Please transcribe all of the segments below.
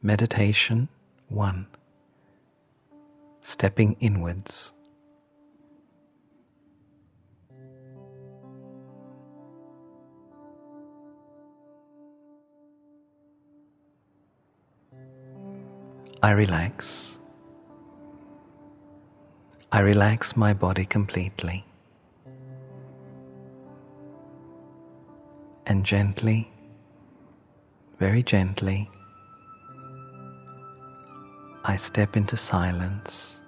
Meditation 1. Stepping inwards. I relax. I relax my body completely. And gently, very gently, I step into silence.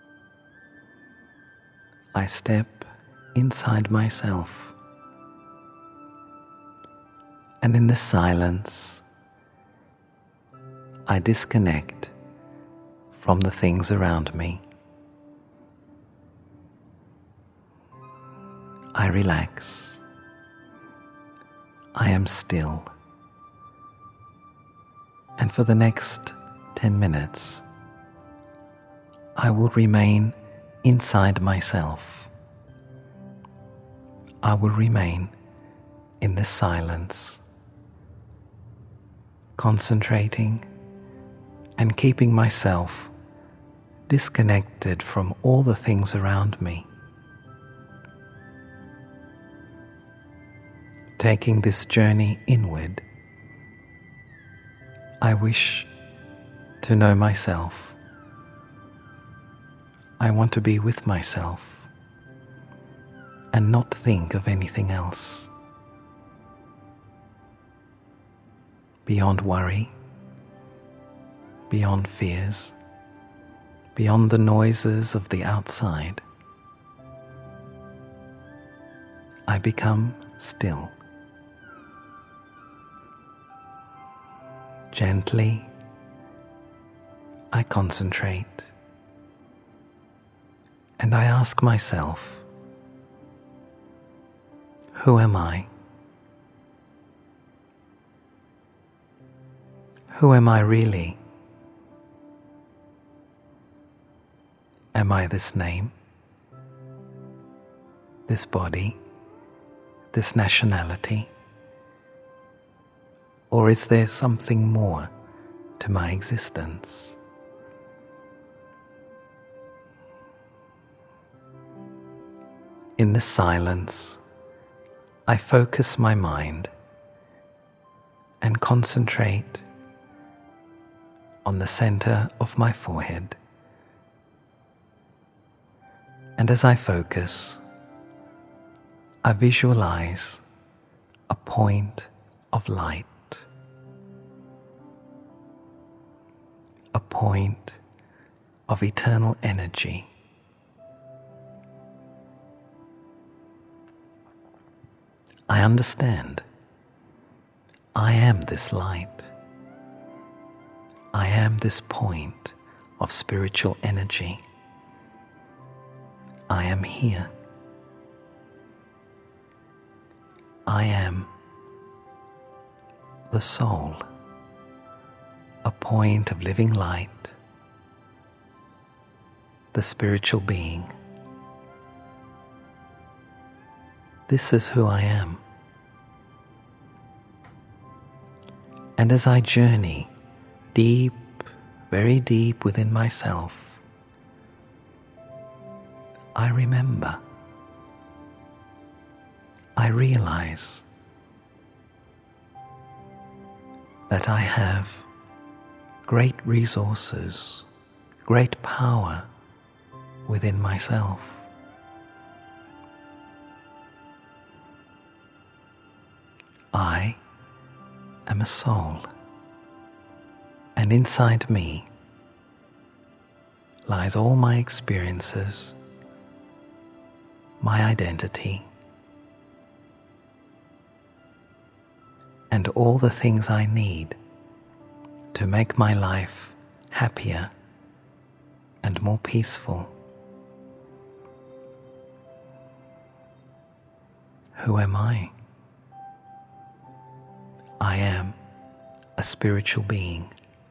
I step inside myself. And in this silence, I disconnect from the things around me. I relax. I am still. And for the next 10 minutes, I will remain inside myself. I will remain in this silence, concentrating and keeping myself disconnected from all the things around me. Taking this journey inward, I wish to know myself. I want to be with myself and not think of anything else. Beyond worry, beyond fears, beyond the noises of the outside, I become still. Gently, I concentrate, and I ask myself, who am I? Who am I really? Am I this name, this body, this nationality? Or is there something more to my existence? In this silence, I focus my mind and concentrate on the center of my forehead. And as I focus, I visualize a point of light, a point of eternal energy. I understand. I am this light. I am this point of spiritual energy. I am here. I am the soul, a point of living light, the spiritual being. This is who I am. And as I journey deep, very deep within myself, I remember, I realize that I have great resources, great power within myself. I am a soul, and inside me lies all my experiences, my identity, and all the things I need to make my life happier and more peaceful. Who am I? I am a spiritual being,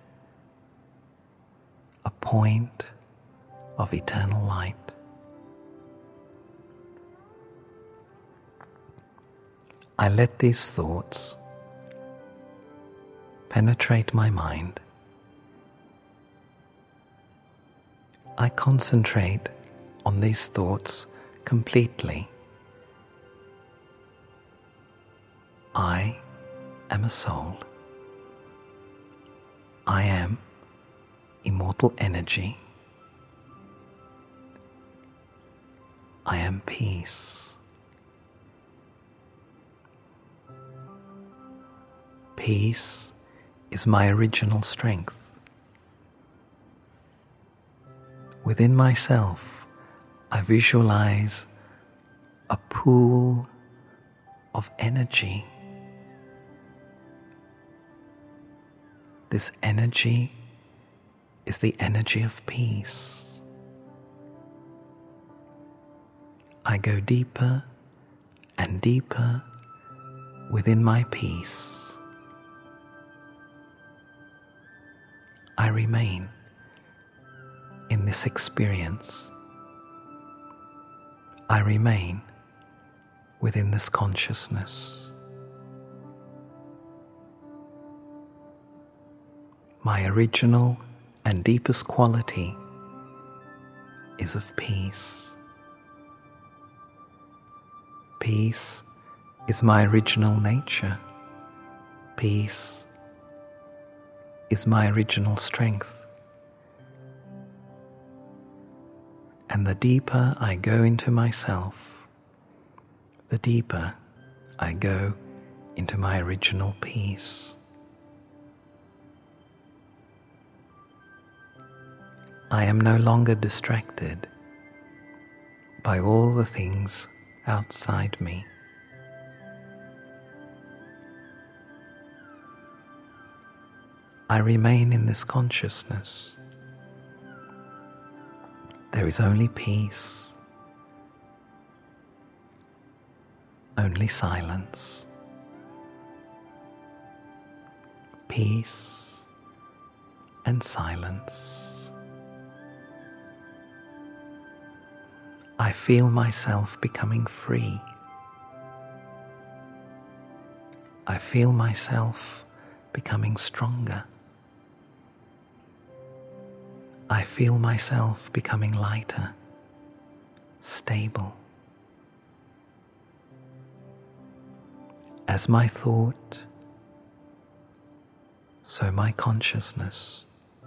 a point of eternal light. I let these thoughts penetrate my mind I concentrate on these thoughts completely. I am a soul. I am immortal energy. I am peace. Peace is my original strength. Within myself, I visualize a pool of energy. This energy is the energy of peace. I go deeper and deeper within my peace. I remain in this experience. I remain within this consciousness. My original and deepest quality is of peace. Peace is my original nature. Peace is my original strength. And the deeper I go into myself, the deeper I go into my original peace. I am no longer distracted by all the things outside me. I remain in this consciousness. There is only peace, only silence. Peace and silence. I feel myself becoming free. I feel myself becoming stronger. I feel myself becoming lighter, stable. As my thought, so my consciousness.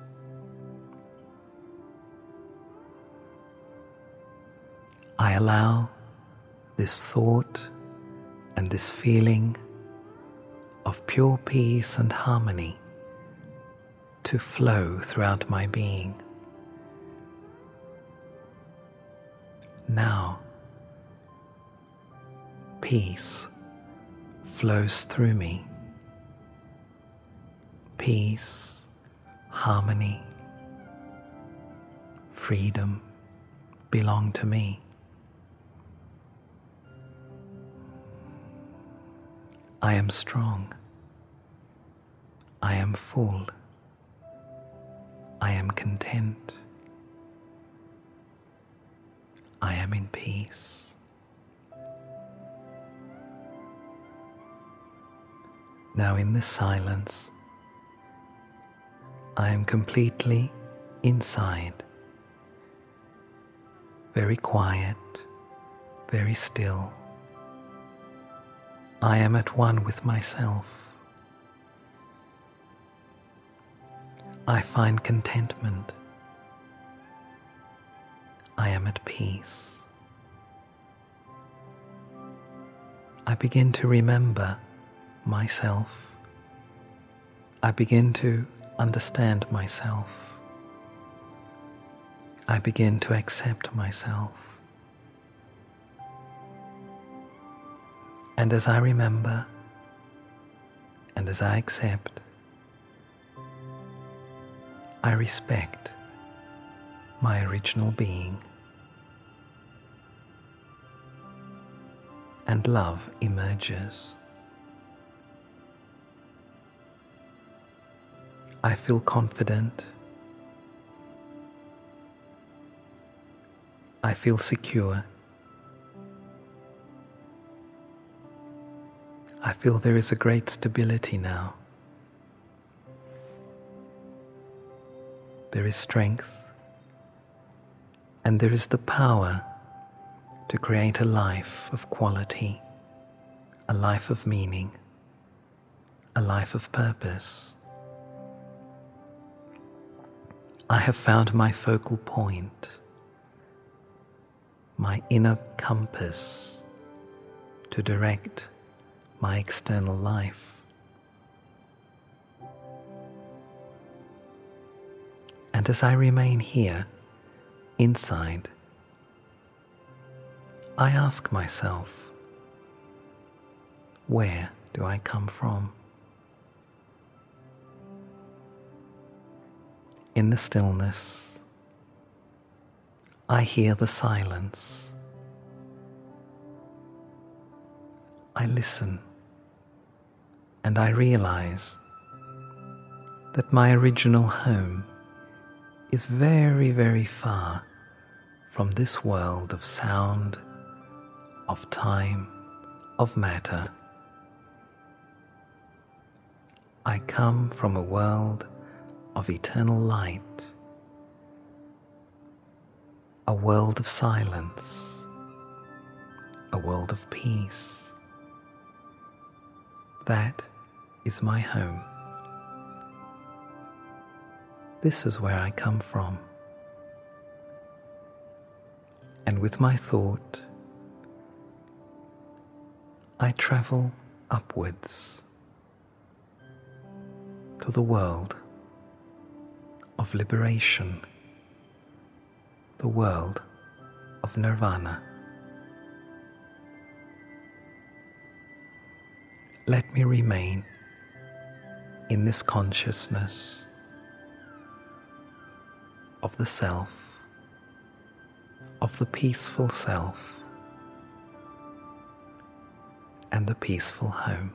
I allow this thought and this feeling of pure peace and harmony to flow throughout my being. Now, peace flows through me. Peace, harmony, freedom belong to me. I am strong. I am full. I am content. I am in peace. Now in this silence, I am completely inside, very quiet, very still. I am at one with myself. I find contentment. I am at peace. I begin to remember myself. I begin to understand myself. I begin to accept myself. And as I remember, and as I accept, I respect my original being. And love emerges. I feel confident. I feel secure. I feel there is a great stability now. There is strength. And there is the power to create a life of quality, a life of meaning, a life of purpose. I have found my focal point, my inner compass to direct my external life. And as I remain here, inside, I ask myself, where do I come from? In the stillness, I hear the silence. I listen, and I realize that my original home is very, very far from this world of sound, of time, of matter. I come from a world of eternal light, a world of silence, a world of peace. That is my home. This is where I come from. And with my thought, I travel upwards to the world of liberation, the world of nirvana. Let me remain in this consciousness of the self, of the peaceful self, and the peaceful home.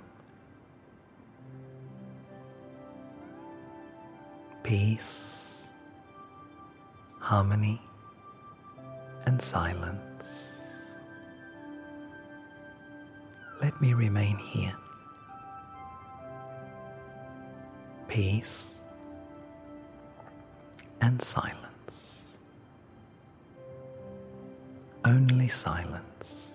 Peace, harmony, and silence. Let me remain here. Peace and silence. Only silence.